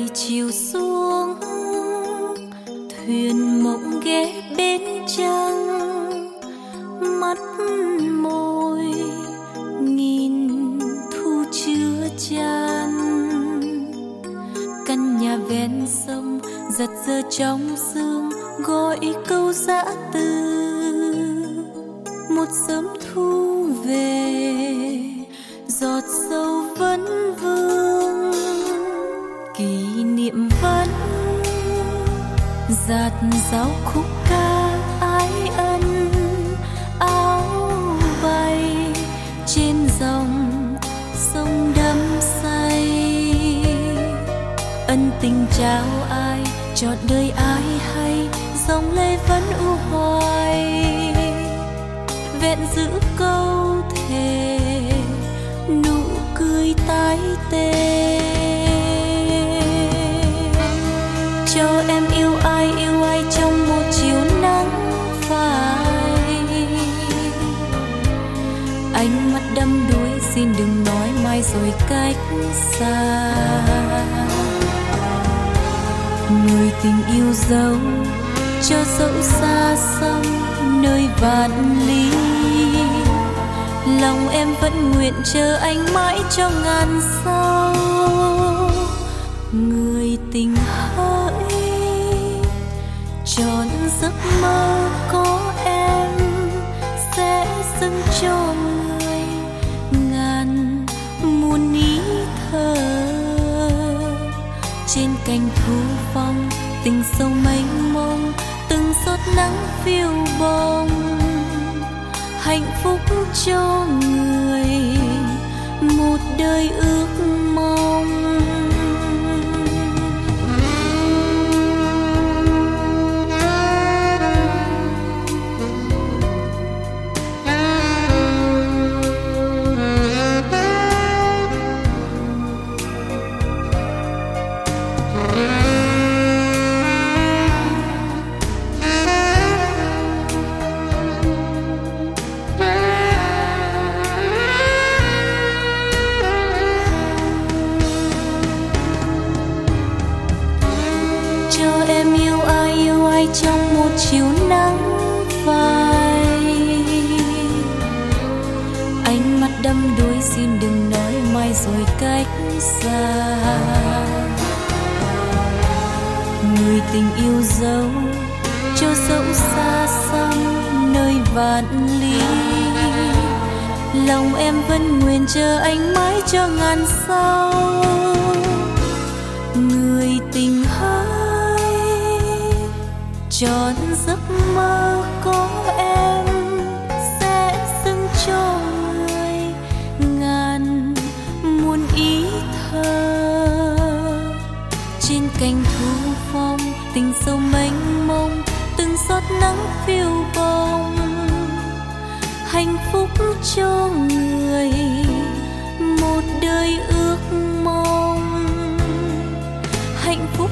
chiều xuống, thuyền mộng ghé bên trăng, mắt môi nghìn thu chưa chan. Căn nhà ven sông giật giờ trong sương, gọi câu dã từ một sớm thu về, giọt sâu vẫn vương. Kỷ niệm vẫn dạt dao khúc ca ái ân, áo bay trên dòng sông đắm say. Ân tình trao ai chọn đời ai hay, dòng lệ vẫn u hoài vẹn giữ câu thề, nụ cười tái tê. Cho em yêu ai trong một chiều nắng phai. Ánh mắt đắm đuối xin đừng nói mai rồi cách xa. Người tình yêu dấu cho dẫu xa xăm nơi vạn lý, lòng em vẫn nguyện chờ anh mãi cho ngàn sau. Người tình hỡi trọn giấc mơ có em, sẽ dâng cho người ngàn muôn ý thơ. Trên cành thu phong tình sâu mênh mông, từng giọt nắng phiêu bồng, hạnh phúc cho người một đời ước mong. Em yêu ai trong một chiều nắng phai. Ánh mắt đắm đuối xin đừng nói mai rồi cách xa. Người tình yêu dấu cho dẫu xa xăm nơi vạn lý, lòng em vẫn nguyện chờ anh mãi cho ngàn sau. Người tình hỡi trọn giấc mơ có em, sẽ dâng cho người ngàn muôn ý thơ. Trên cành thu phong tình sâu mênh mông, từng giọt nắng phiêu bồng, hạnh phúc cho người một đời ước mong. Hạnh phúc